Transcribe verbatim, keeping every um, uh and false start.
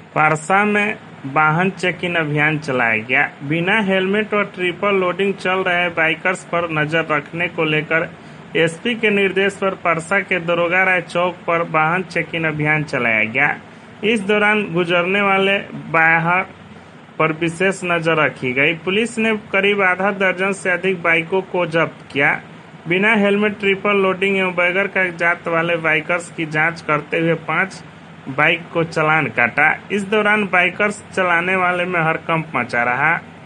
परसा में वाहन चेकिंग अभियान चलाया गया। बिना हेलमेट और ट्रिपल लोडिंग चल रहे बाइकर्स पर नजर रखने को लेकर एसपी के निर्देश पर परसा के दरोगा राय चौक पर वाहन चेकिंग अभियान चलाया गया। इस दौरान गुजरने वाले बाहर पर विशेष नजर रखी गई। पुलिस ने करीब आधा दर्जन से अधिक बाइकों को जब्त किया। बिना हेलमेट, ट्रिपल लोडिंग एवं बगैर कागजात वाले बाइकर्स की जांच करते हुए पांच बाइक को चालान काटा। इस दौरान बाइकर्स चलाने वाले में हड़कंप मचा रहा।